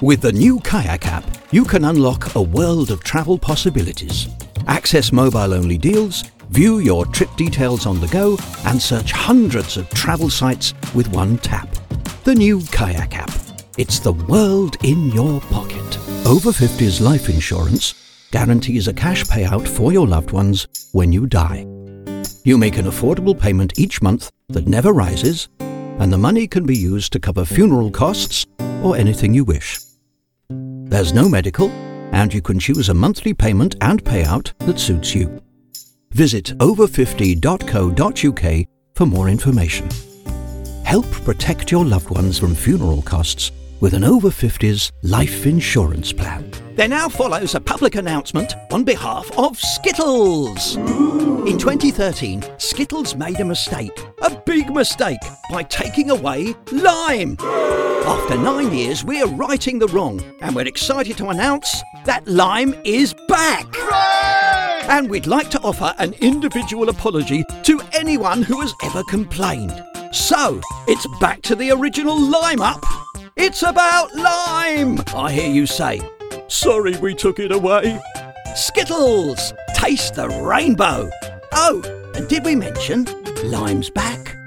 With the new Kayak app, you can unlock a world of travel possibilities. Access mobile-only deals, view your trip details on the go, and search hundreds of travel sites with one tap. The new Kayak app. It's the world in your pocket. Over 50s life insurance guarantees a cash payout for your loved ones when you die. You make an affordable payment each month that never rises, and the money can be used to cover funeral costs or anything you wish. There's no medical, and you can choose a monthly payment and payout that suits you. Visit over50.co.uk for more information. Help protect your loved ones from funeral costs with an over 50s life insurance plan. There now follows a public announcement on behalf of Skittles. In 2013, Skittles made a mistake, a big mistake, by taking away lime. After 9 years, we're righting the wrong, and we're excited to announce that lime is back. Hooray! And we'd like to offer an individual apology to anyone who has ever complained. So, it's back to the original Lime Up. It's about lime, I hear you say. Sorry we took it away. Skittles, taste the rainbow. Oh, and did we mention lime's back?